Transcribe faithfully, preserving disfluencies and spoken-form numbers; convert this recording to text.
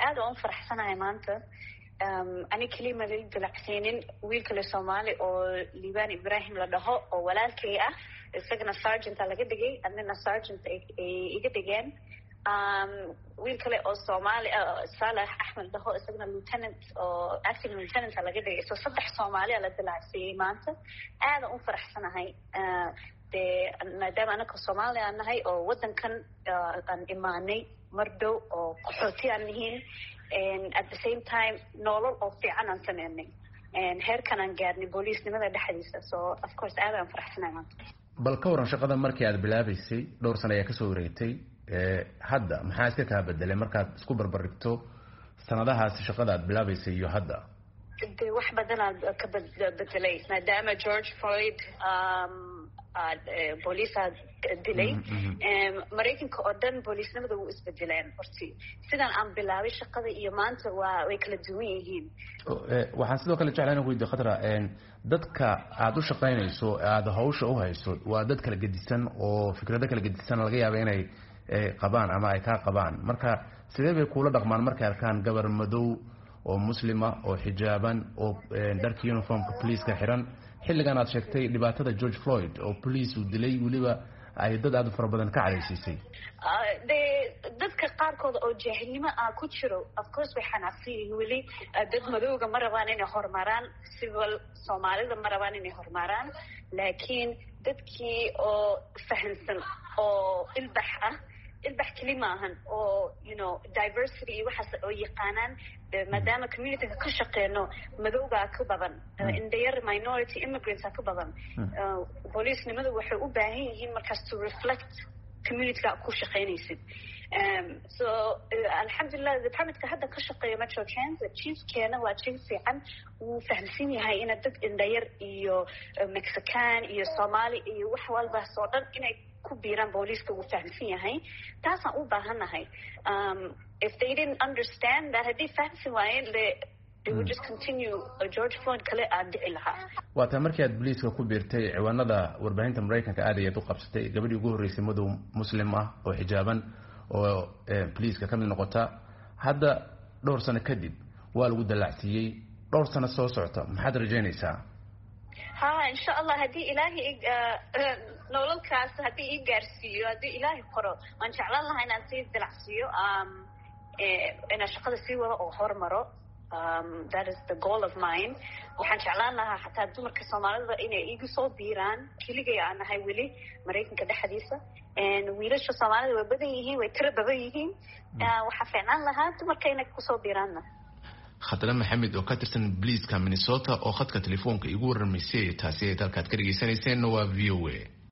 aad aan faraxsanahay maanta ani kelima lil dilacsiinin wiilka la Soomaali oo Liban Ibrahim la dhaho oo walaalkay ah isagana sergeant laga dhigay anna sergeant iga dhigeen um wiil kale oo Soomaali Salah Ahmed dhaho isagana lieutenant oo acting lieutenant laga dhigay so saddex Soomaali la dilacsiyay maanta aad aan faraxsanahay de maadaama anaka Soomaali aan nahay oo wadankan aan imaanay mardow oo qaxooti aan yihiin and at the same time nolol oo fiican aan sameynay and heerkan aan gaarnay booliisnimada dhexdiisa so of course aad aan faraxsanahay maanta bal ka waran shaqada markii aad bilaabaysay dhowr sano ayaa ka soo wareegtay ee hadda maxaa iska ka bedelay markaad isku barbardhigto sanadahaas shaqada aad bilaabaysay iyo hadda de wax badan aad ka bedelay maadaama George Floyd um booliska dilay Mareykanka oo dhan booliisnimada wuu isbedeleen horti sidan aan bilaabay shaqada iyo maanta waa way kala duwan yihiin waxaan sidoo kale jeclaan inaan weydiiyo khadra dadka aad u shaqaynayso aad hawsha u hayso waa dad kala gedisan oo fikrado kala gedisan laga yaabo inay qabaan ama ay ka qabaan marka sidee bay kula dhaqmaan markay arkaan gabar madow oo muslima oo xijaaban oo dharka uniformka police-ka xiran xilligan aad sheegtay dhibaatada George Floyd oo police uu dilay waliba ay dad aad fara badan ka cadaysay de dadka qaarkood oo jahilnimo ah ku jiro of course waxaan afsiiyay wali dad madowga ma rabaan inay hormaraan civil Soomaalida ma rabaan inay hormaraan laakiin dadkii oo fahansan oo ilbax ah ilbax kalimahan oo you know diversity waxa oo yaqaanaan maadaama community ka shaqeeno madowga ka badan in their minority immigrants ka badan booliisnimadu waxay u baahan yihiin markaas to reflect community ka ku shaqeynaysid um so alhamdulillah department ka hadda ka shaqeeyo Metro Transit chief keena waa chief fiican uu fahamsan yahay in dad indhayar iyo Mexican iyo Somali iyo wax walba soo dhan inay ku biiraan booliiska uu fahamsan yahay taasaan u baahanahay um if they didn't understand that hadii fahamsan waayeen they would just continue George Floyd kale aad dhici lahaa waa taa markii aad booliiska ku biirtay ciwaanada warbaahinta Mareykanka aad ay u qabsatay gabadhii ugu horeysay madow muslim ah oo xijaaban oo booliiska ka mid noqota hadda dhowr sano kadib waa lagu dalacsiyay dhowr sano soo socota maxaad rajaynaysaa ha insha Allah hadii ilaahi nololkaas hadii ii gaarsiiyo hadii ilaahi qoro aan jeclaan lahaa inaan sii dalacsiyo um ina shaqada sii wada oo hormaro um that is the goal of mine waxaan jeclaan lahaa xataa dumarka Soomaalida inay igu soo biiraan kiligay aan ahay wali Mareykanka dhexdiisa and wiilasha Soomaalida way badan yihiin way tiro badan yihiin waxa fiican lahaa dumarka inay ku soo biiraan Khadra Maxamed oo ka tirsan Police-ka Minnesota oo khadka telefoonka igu waramaysay taasi ay dalkaad ka dhageysanayseen waa V O A